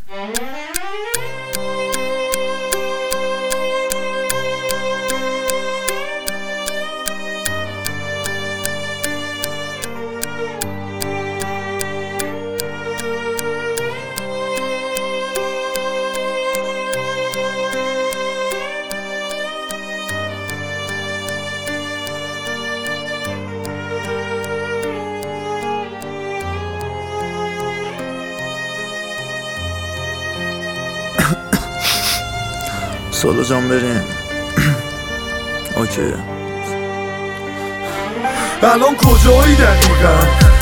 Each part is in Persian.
سولو جان بریم. اوکی. الان کجایی دقیقا؟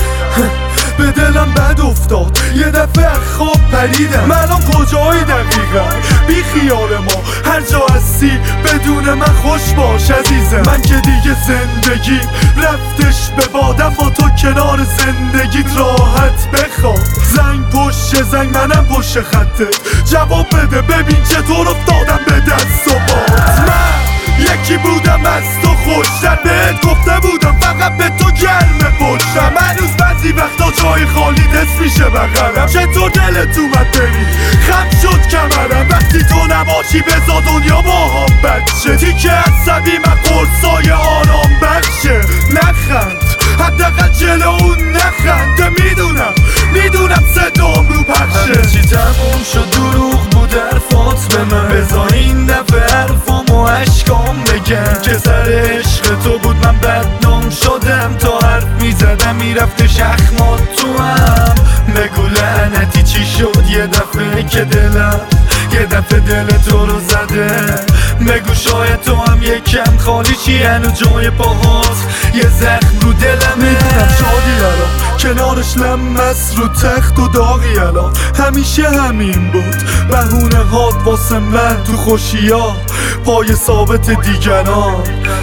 به دلم بد افتاد یه دفعه خواب پریدم. من الان کجایی دقیقا؟ بی خیال ما هر جا هستی بدون من خوش باش عزیزم. من که دیگه زندگی رفتش به بادم، با تو کنار زندگیت راحت بخواب. زنگ پشت زنگ منم پشت خطت، جواب بده ببین چطور افتادم به دست و پات. من یکی بودم از تو خوشتر، بهت گفته بودم فقط به تو گرم پشتم. هنوز بعضی وقتا جای خالی دست میشه بغلم. چطور دلت اومد بری خم شد کمرم؟ وقتی تو نباشی بزا دنیا با هم بچه. تیکه عصبی من قرصای آرام بخشه. نخند حداقل جلو اون نخند. میدونم صدام رو پخشه. همه چی تموم شد دروغ بود حرفات به من. بزا این دفعه حرفامو عشقام بگم که سر عشق تو بود من بدنام شدم. تا حرف میزدم میرفته شخمات تو هم. بگو لعنتی چی شد یه دفعه که دلم یه دفعه دل تو رو زده. بگو شاید تو هم یکم خالی چی هنو جای پاهات یه زخم رو دلمه. میدونم شادی الان کنارش لمس رو تخت و داغی الان. همیشه همین بود بهونه هات واسه من تو خوشیا پای ثابت دیگران.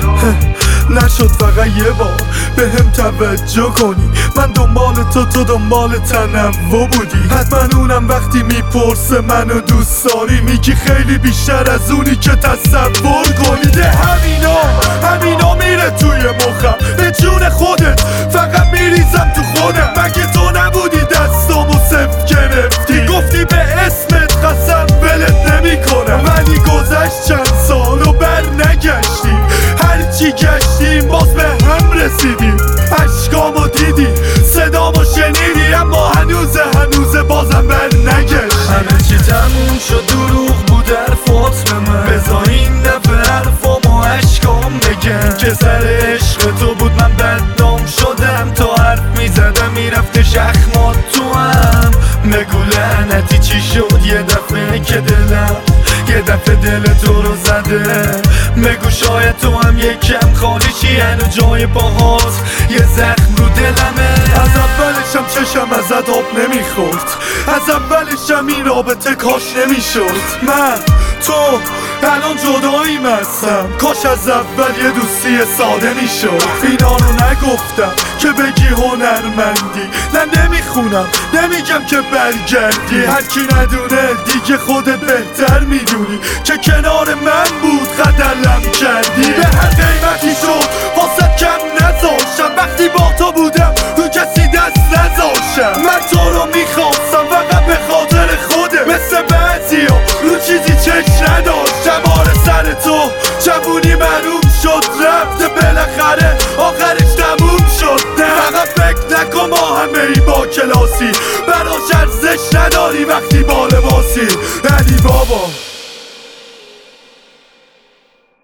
نشد فقط یه بار به هم توجه کنی. من دنبال تو دنبال تنوع بودی. حتما اونم وقتی میپرسه منو دوست داری میگی خیلی بیشتر از اونی که تصور کنی. ده همینا میره توی مخم به جون خودت فقط میریزم تو خودم. مگه تو نبودی دستامو صفر گرفتی؟ گفتی به اسمت قسم ولت نمیکنم. ولی گذشت چند سال و بر نگشتی. هرچی گشتیم باز به هم رسیدیم. عشقامو دیدی صدامو شنیدی، اما هنوزه بازم بر نگشتی. همه چی تموم شد دروغ بود حرفات به من. بزا این دفعه حرفامو عشقام بگم که سر عشق تو بود من بدنام شدم. تا حرف میزدم میرفته شخمات تو هم. بگو لعنتی چی شد یه دفعه که دلم یه دفعه دل تو رو زده. بگو شاید تو هم یکم خالی چی هنو جای پاهات یه زخم رو دلمه. از اولشم چشم ازت آب نمیخورد. از اولشم این رابطه کاش نمیشد. من تو الان جداییم هستم. کاش از اول یه دوستی ساده میشد. اینا رو نگفتم که بگی هنرمندی. نه نمیخونم نمیگم که برگردی. هرکی ندونه دیگه خودت بهتر میدونی که کنار من بود قدرم کردی. به هر قیمتی شد واسه کم نذاشتم. وقتی با تو بودم رو کسی دست نذاشتم. من تو رو میخواستم فقط به خاطر خودم. مثل بعضیا رو چیزی چشم نداشتم. آره سر تو جوونی معلوم شد رفته بالاخره آخرش تموم شد. نه فقط فکر نکن ما همه ای با کلاسی. براش ارزش نداری وقتی با لباسی. علی بابا